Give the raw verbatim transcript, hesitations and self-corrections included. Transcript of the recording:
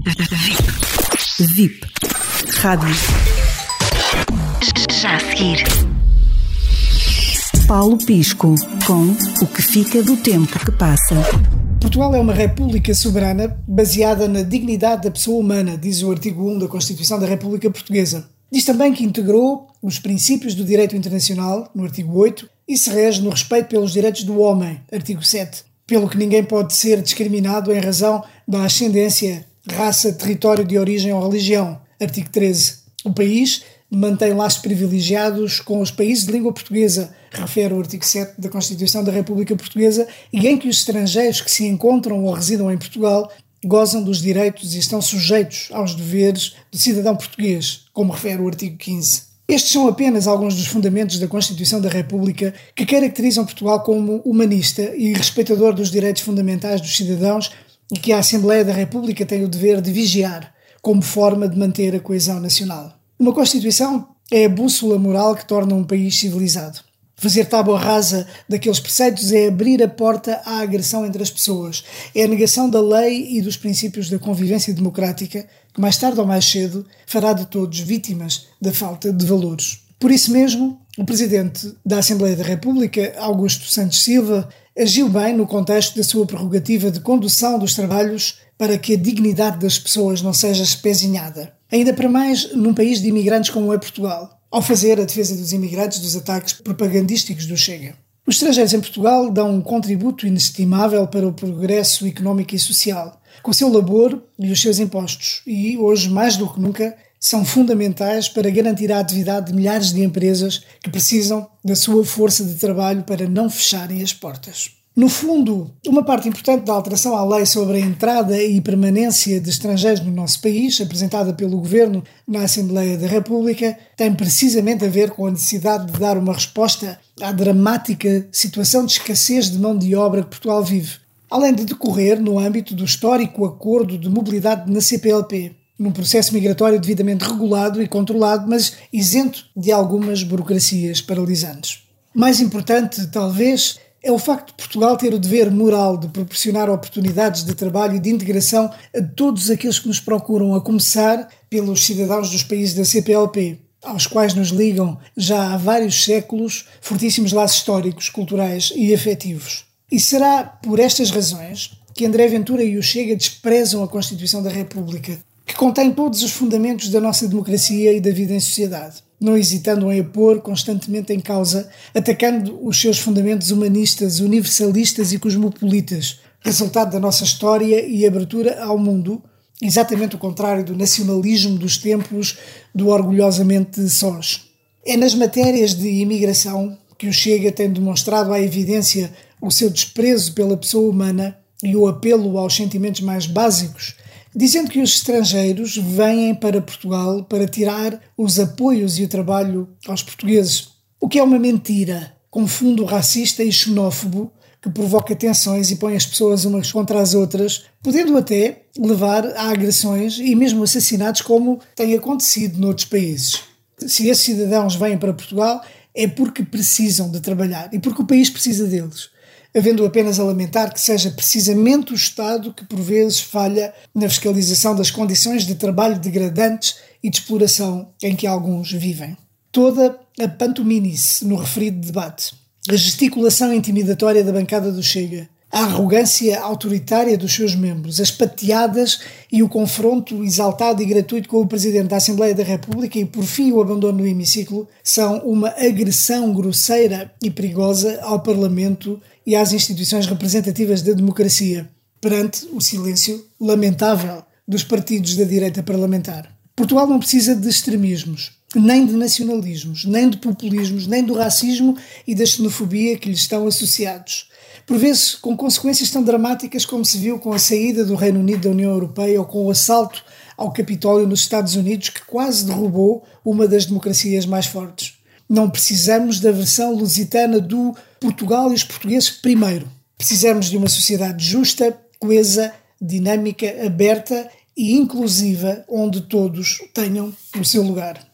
V I P Rádio. Já a seguir. Paulo Pisco com O que fica do tempo que passa. Portugal é uma república soberana baseada na dignidade da pessoa humana, diz o artigo um da Constituição da República Portuguesa. Diz também que integrou os princípios do direito internacional, no artigo oito, e se rege no respeito pelos direitos do homem, artigo sete, pelo que ninguém pode ser discriminado em razão da ascendência, raça, território de origem ou religião, artigo treze. O país mantém laços privilegiados com os países de língua portuguesa, refere o artigo sete da Constituição da República Portuguesa, e em que os estrangeiros que se encontram ou residam em Portugal gozam dos direitos e estão sujeitos aos deveres do cidadão português, como refere o artigo quinze. Estes são apenas alguns dos fundamentos da Constituição da República que caracterizam Portugal como humanista e respeitador dos direitos fundamentais dos cidadãos e que a Assembleia da República tem o dever de vigiar como forma de manter a coesão nacional. Uma Constituição é a bússola moral que torna um país civilizado. Fazer tábua rasa daqueles preceitos é abrir a porta à agressão entre as pessoas. É a negação da lei e dos princípios da convivência democrática que, mais tarde ou mais cedo, fará de todos vítimas da falta de valores. Por isso mesmo, o Presidente da Assembleia da República, Augusto Santos Silva, agiu bem no contexto da sua prerrogativa de condução dos trabalhos para que a dignidade das pessoas não seja espezinhada. Ainda para mais num país de imigrantes como é Portugal, ao fazer a defesa dos imigrantes dos ataques propagandísticos do Chega. Os estrangeiros em Portugal dão um contributo inestimável para o progresso económico e social, com o seu labor e os seus impostos, e hoje, mais do que nunca, são fundamentais para garantir a atividade de milhares de empresas que precisam da sua força de trabalho para não fecharem as portas. No fundo, uma parte importante da alteração à lei sobre a entrada e permanência de estrangeiros no nosso país, apresentada pelo Governo na Assembleia da República, tem precisamente a ver com a necessidade de dar uma resposta à dramática situação de escassez de mão de obra que Portugal vive, além de decorrer no âmbito do histórico acordo de mobilidade na C P L P, num processo migratório devidamente regulado e controlado, mas isento de algumas burocracias paralisantes. Mais importante, talvez, é o facto de Portugal ter o dever moral de proporcionar oportunidades de trabalho e de integração a todos aqueles que nos procuram, a começar pelos cidadãos dos países da C P L P, aos quais nos ligam já há vários séculos fortíssimos laços históricos, culturais e afetivos. E será por estas razões que André Ventura e o Chega desprezam a Constituição da República, que contém todos os fundamentos da nossa democracia e da vida em sociedade, não hesitando em a pôr constantemente em causa, atacando os seus fundamentos humanistas, universalistas e cosmopolitas, resultado da nossa história e abertura ao mundo, exatamente o contrário do nacionalismo dos tempos do orgulhosamente sós. É nas matérias de imigração que o Chega tem demonstrado à evidência o seu desprezo pela pessoa humana e o apelo aos sentimentos mais básicos, dizendo que os estrangeiros vêm para Portugal para tirar os apoios e o trabalho aos portugueses. O que é uma mentira, com fundo racista e xenófobo que provoca tensões e põe as pessoas umas contra as outras, podendo até levar a agressões e mesmo assassinatos como tem acontecido noutros países. Se esses cidadãos vêm para Portugal é porque precisam de trabalhar e porque o país precisa deles, havendo apenas a lamentar que seja precisamente o Estado que por vezes falha na fiscalização das condições de trabalho degradantes e de exploração em que alguns vivem. Toda a pantominice no referido debate, a gesticulação intimidatória da bancada do Chega, a arrogância autoritária dos seus membros, as pateadas e o confronto exaltado e gratuito com o Presidente da Assembleia da República e, por fim, o abandono do hemiciclo, são uma agressão grosseira e perigosa ao Parlamento e às instituições representativas da democracia, perante o silêncio lamentável dos partidos da direita parlamentar. Portugal não precisa de extremismos, nem de nacionalismos, nem de populismos, nem do racismo e da xenofobia que lhes estão associados. Por vezes com consequências tão dramáticas como se viu com a saída do Reino Unido da União Europeia ou com o assalto ao Capitólio nos Estados Unidos, que quase derrubou uma das democracias mais fortes. Não precisamos da versão lusitana do Portugal e os portugueses primeiro. Precisamos de uma sociedade justa, coesa, dinâmica, aberta e inclusiva, onde todos tenham o seu lugar.